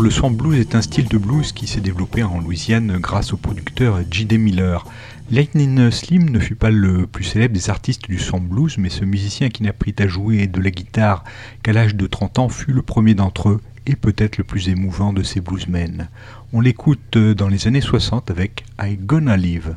le swamp blues est un style de blues qui s'est développé en Louisiane grâce au producteur J.D. Miller. Lightning Slim ne fut pas le plus célèbre des artistes du swamp blues, mais ce musicien qui n'apprit à jouer de la guitare qu'à l'âge de 30 ans fut le premier d'entre eux et peut-être le plus émouvant de ces bluesmen. On l'écoute dans les années 60 avec I Gonna Live.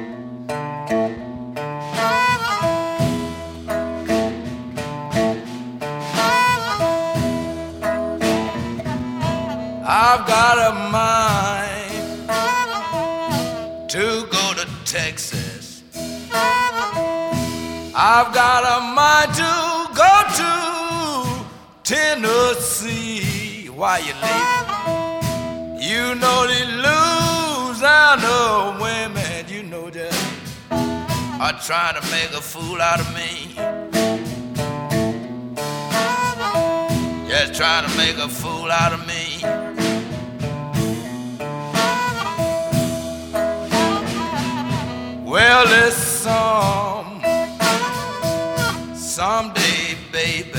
I've got a mind to go to Texas. I've got a mind to go to Tennessee. Why you leaving? You know the Louisiana women, you know that are trying to make a fool out of me. Just trying to make a fool out of me. Well, it's someday, baby,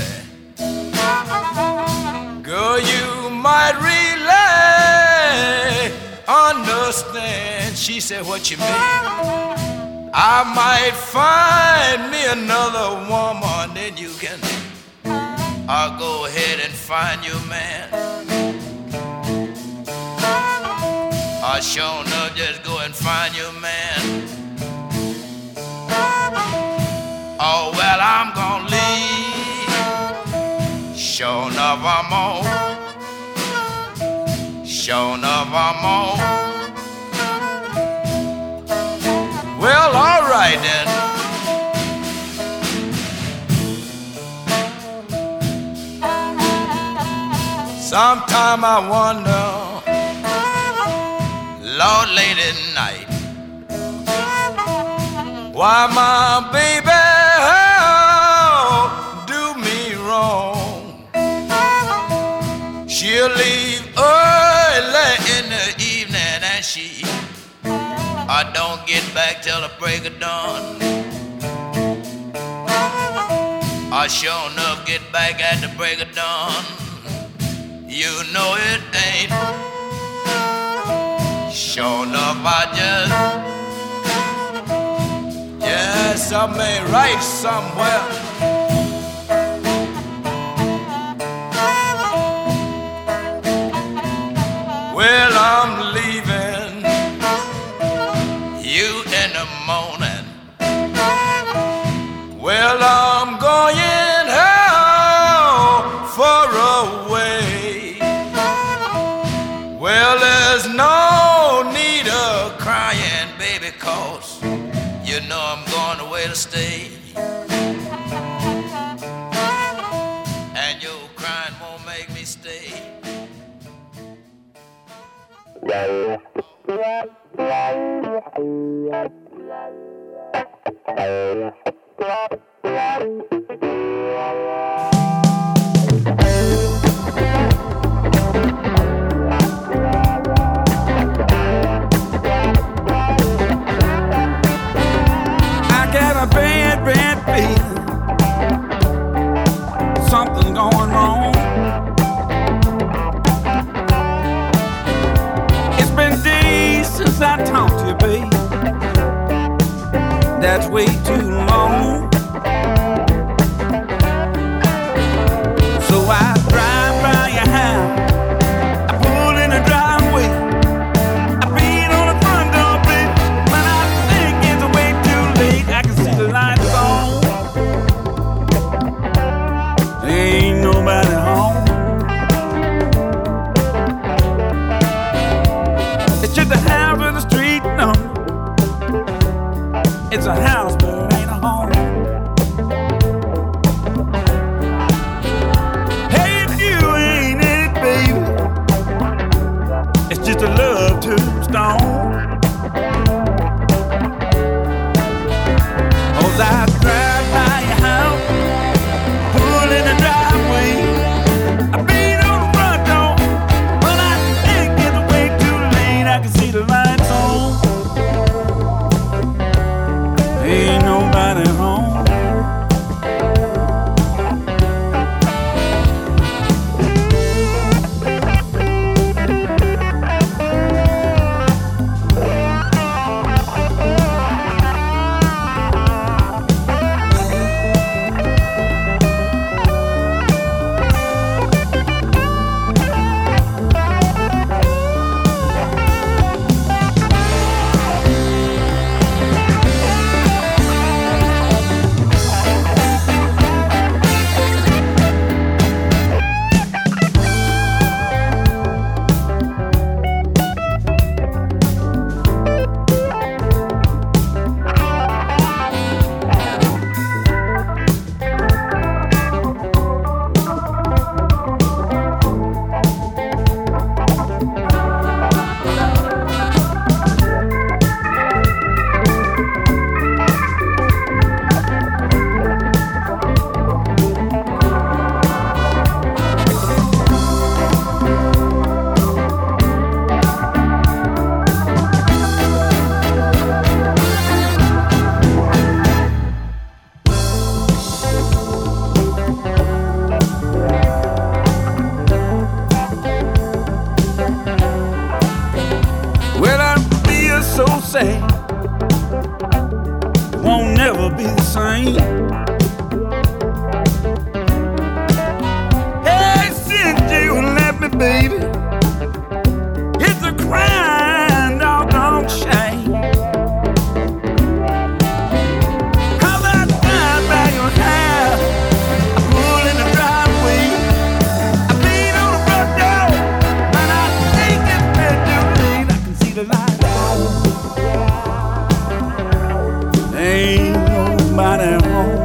girl, you might really understand. She said, what you mean? I might find me another woman, then you can go ahead and find your man. Sure enough, just go and find your man. Oh, well, I'm gonna leave. Sure enough, I'm on. Sure enough, I'm on. Well, all right then. Sometime I wonder, Lord, late at night, why my baby do me wrong. She'll leave early in the evening and she don't get back till the break of dawn. I sure enough get back at the break of dawn. You know it ain't. Sure enough I yes, I may write somewhere. Well, I'm leaving you in the morning. Well, I'm going home for away. Well, there's no need of crying, baby, 'cause you know I'm going away to stay. And your crying won't make me stay. Bad feeling, something's going wrong. It's been days since I talked to you, babe. That's way too long. So I drive by your house, I pull in the driveway, I beat on the front door, babe, but I think it's way too late. I can see the lights on. Ain't nobody home. It's just a house with a street number. It's a house, but it ain't a home. Hey, if you ain't in it, baby, it's just a love tombstone. 'Cause I drive by your house, pull in the driveway, I beat on the front door, but I think it's way too late. I can see the lights on. Ain't nobody home. say it won't never be the same. Hey, since you left me, baby, it's a crying doggone shame. 'Cause I drive by your house, I pull in the driveway, I lean on the front door, and I think it's been too late. I can see the light. Ain't nobody home.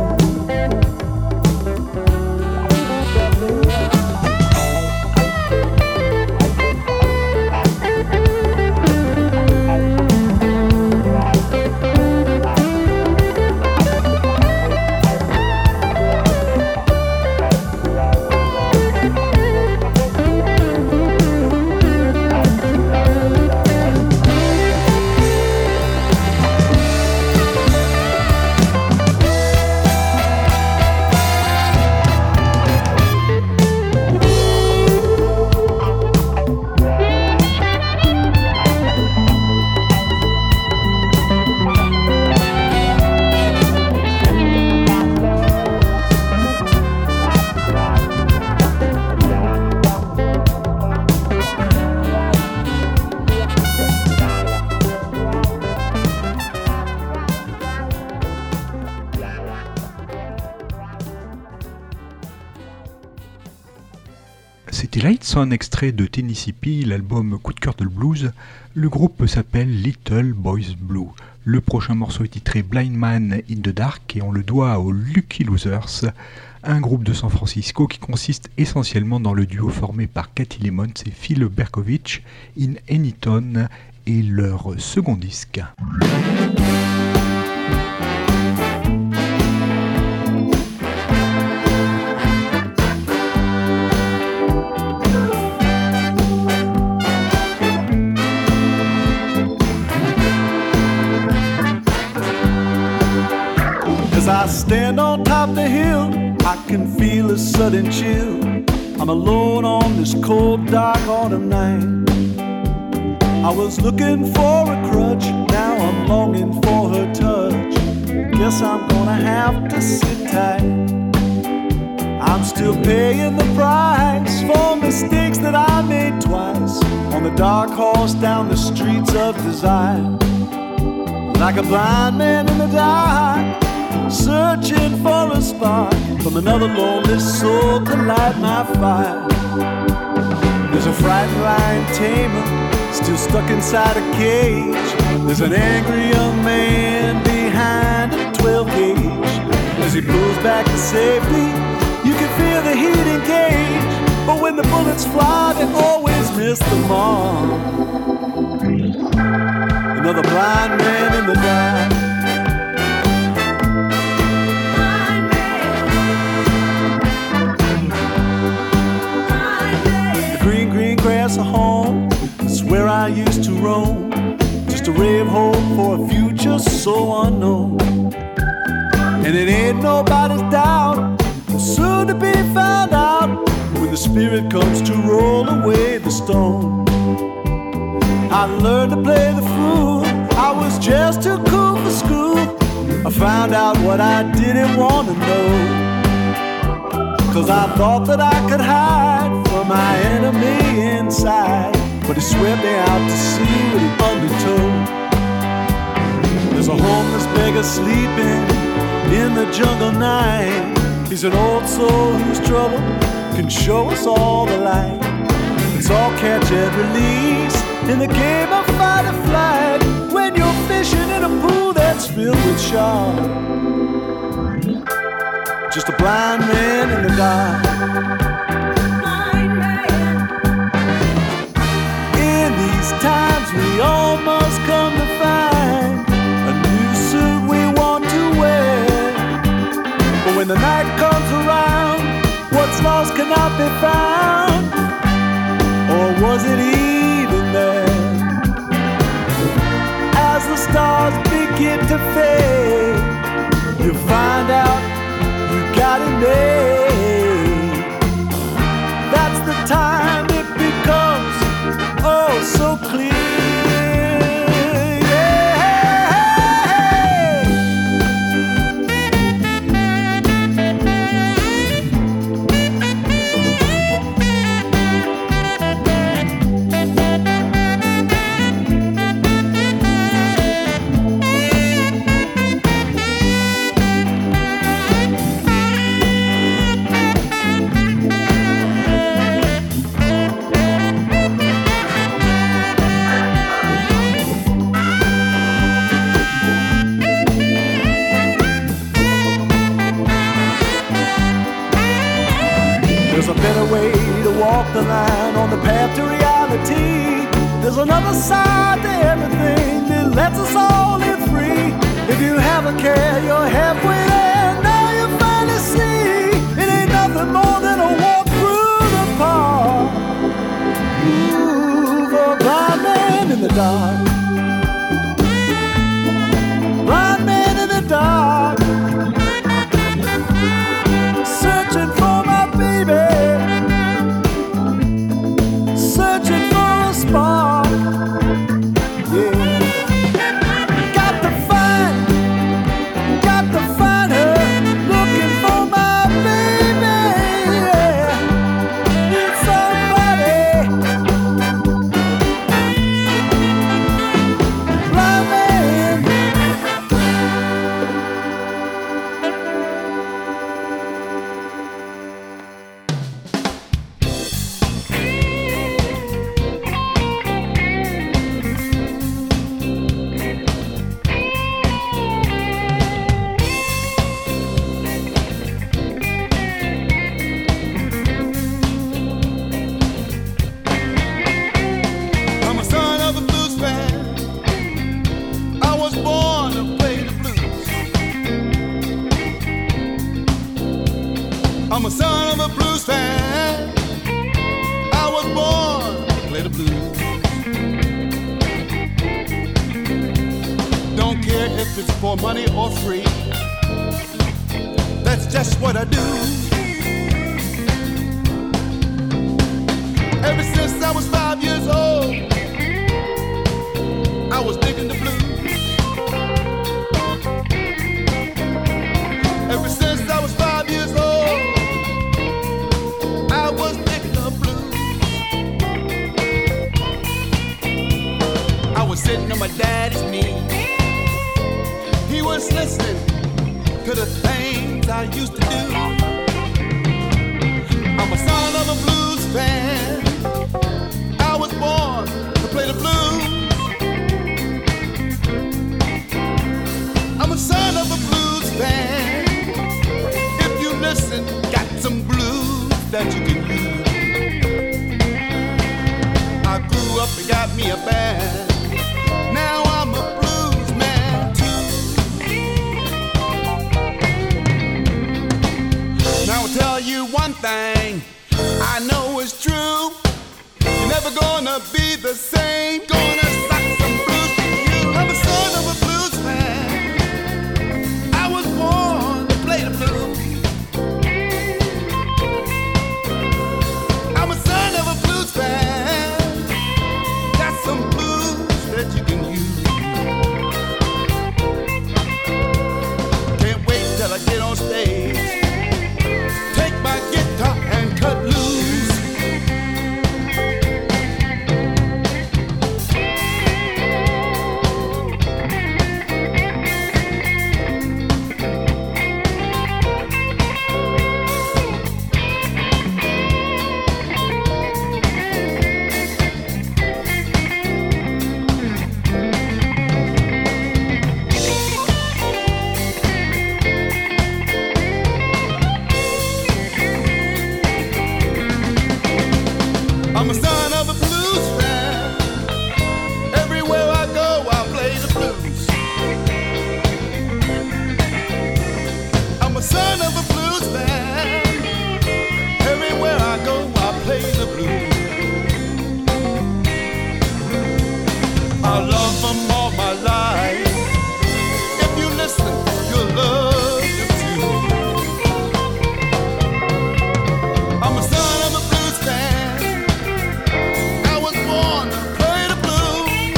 C'était Lightson, extrait de Tennessee P, l'album Coup de cœur de le blues. Le groupe s'appelle Little Boys Blue. Le prochain morceau est titré Blind Man in the Dark et on le doit aux Lucky Losers, un groupe de San Francisco qui consiste essentiellement dans le duo formé par Cathy Lemons et Phil Berkovich in Anytone et leur second disque. As I stand on top of the hill, I can feel a sudden chill. I'm alone on this cold, dark autumn night. I was looking for a crutch, now I'm longing for her touch. Guess I'm gonna have to sit tight. I'm still paying the price for mistakes that I made twice on the dark horse down the streets of desire. Like a blind man in the dark, searching for a spark from another lonely soul to light my fire. There's a frightened lion tamer still stuck inside a cage. There's an angry young man behind a 12 gauge. As he pulls back to safety, you can feel the heat engage. But when the bullets fly, they always miss the mark. Another blind man in the dark. Grass of home, it's where I used to roam. Just a ray of hope for a future so unknown. And it ain't nobody's doubt, soon to be found out, when the spirit comes to roll away the stone. I learned to play the fool, I was just too cool for school. I found out what I didn't want to know, 'cause I thought that I could hide from my enemy inside, but he swept me out to sea with an undertow. There's a homeless beggar sleeping in the jungle night. He's an old soul whose trouble can show us all the light. It's all catch and release in the game of fight or flight, when you're fishing in a pool that's filled with sharks. Just a blind man in the dark. Blind man. In these times we all must come to find a new suit we want to wear. But when the night comes around, what's lost cannot be found. Or was it even there? As the stars begin to fade, you find out you got it made. That's the time it becomes oh so clear. Yeah. the line on the path to reality. There's another side to everything that lets us all live free. If you have a care, you're halfway there. Now you finally see it ain't nothing more than a walk through the park. Ooh, for a blind man in the dark. Blind man in the dark. Searching for my baby. Searching for a spark. Yeah. Got to find her. Looking for my baby. Yeah. Need somebody. Blind man. I'm a son of a blues fan. I was born to play the blues. I'm a son of a blues fan. I was born to play the blues. Don't care if it's for money or free. That's just what I do. Ever since I was 5 years old, I was digging the blues. Ever since I was 5 years old, I was digging the blues. I was sitting on my daddy's knee. He was listening to the things I used to do. I'm a son of a blues fan. I was born to play the blues. I'm a son of a blues fan. If you listen, got some blues that you can use. I grew up and got me a band. Now I'm a blues man too. Now I'll tell you one thing I know is true. You're never gonna be the same. Gonna suck some blues to you. I'm a son of a blues fan. I was born to play the blues. I'm a son of a blues fan. Got some blues that you can use. Can't wait till I get on stage. Take my guitar and cut loose. I'm a son of a blues fan. Everywhere I go, I play the blues. I'm a son of a blues fan. Everywhere I go, I play the blues. I love them all my life. If you listen, you'll love them too. I'm a son of a blues fan. I was born to play the blues.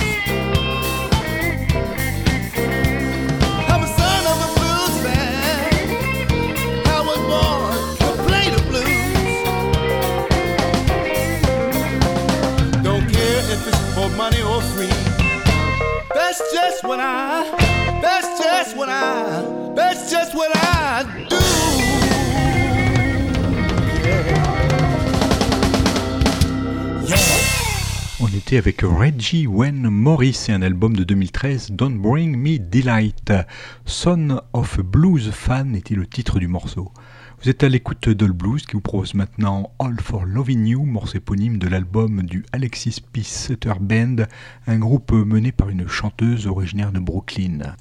I'm a son of a blues fan. I was born to play the blues. Don't care if it's for money or free. That's just what I do. On était avec Reggie Wayne Morris et un album de 2013, Don't Bring Me Delight. Son of a Blues Fan était le titre du morceau. Vous êtes à l'écoute d'All Blues qui vous propose maintenant All for Loving You, morceau éponyme de l'album du Alexis Peace Sutter Band, un groupe mené par une chanteuse originaire de Brooklyn.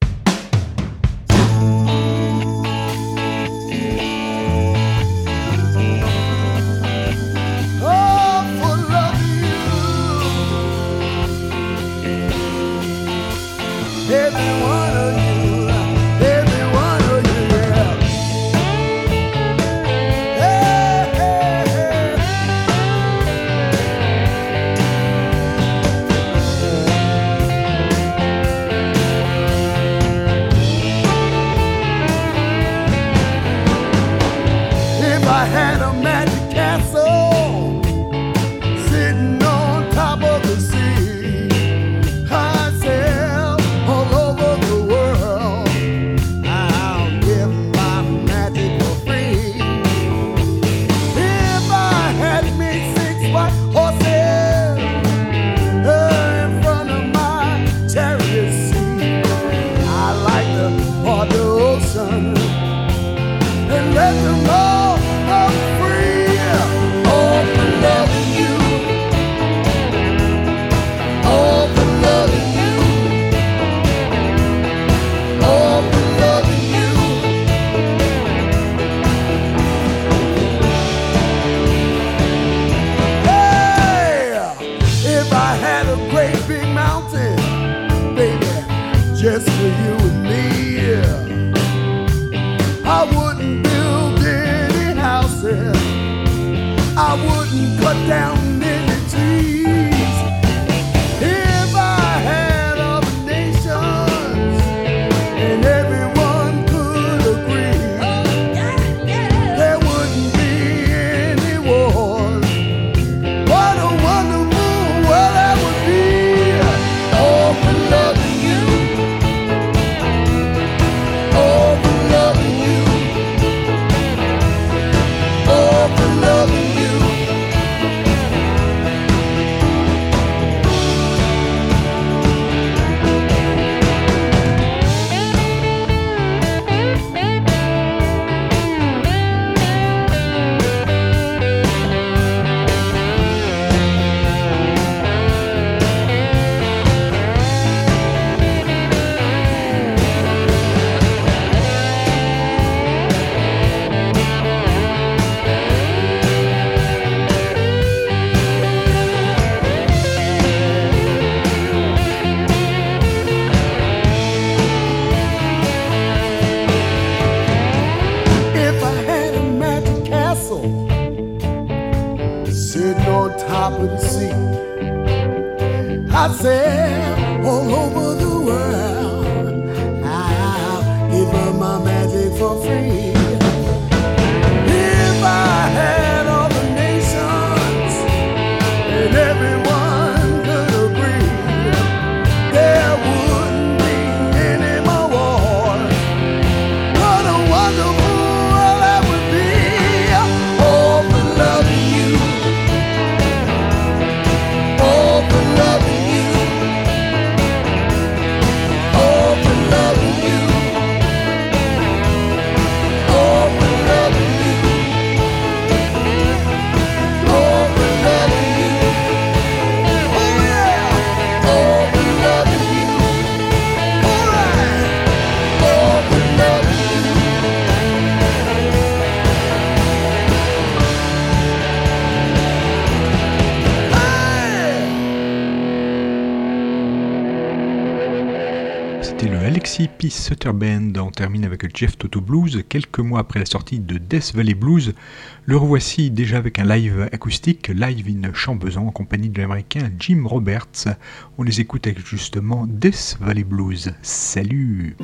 Alexis Peace Sutter Band. On termine avec Jeff Toto Blues. Quelques mois après la sortie de Death Valley Blues, le revoici déjà avec un live acoustique, Live in Chambesan, en compagnie de l'américain Jim Roberts. On les écoute avec justement Death Valley Blues. Salut!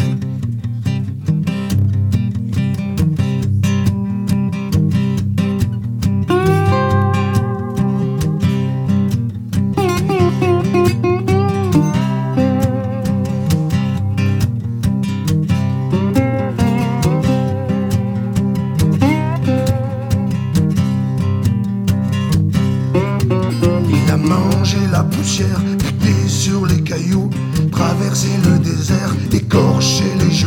Piqué sur les cailloux, traverser le désert, écorcher les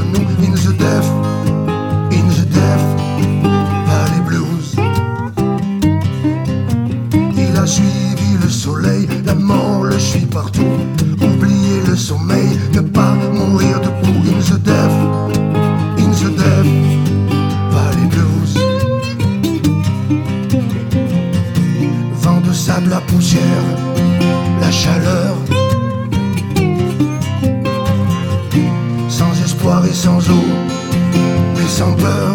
sans espoir et sans eau, mais sans peur.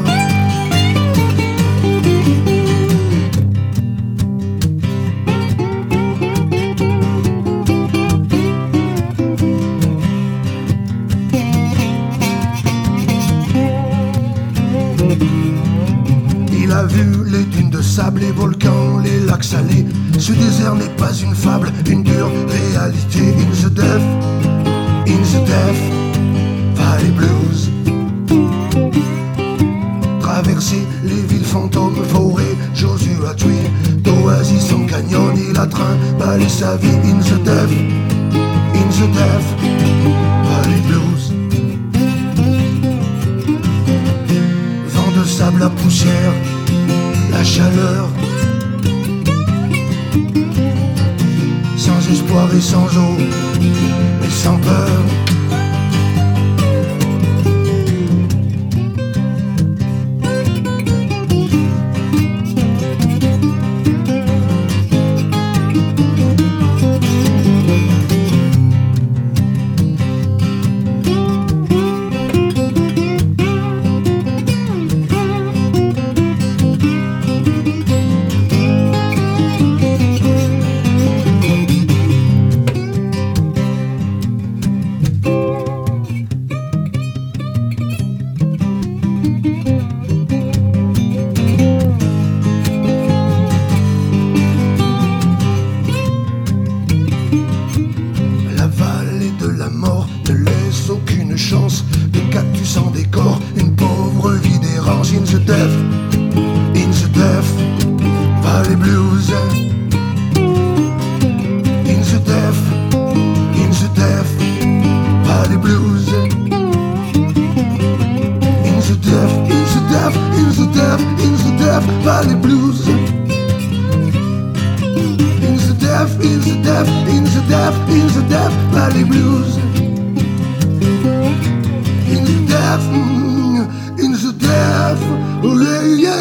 Il a vu les dunes de sable, les volcans, les lacs salés. Ce désert n'est pas une fable, une dure réalité. In the Death Valley Blues. Traverser les villes fantômes, forêts, Joshua Tree, d'oasis en canyon, il a trimballé sa vie. In the Death Valley Blues. Vent de sable à poussière, la chaleur, sans espoir et sans eau, mais sans peur. In the death, oh yeah, yeah.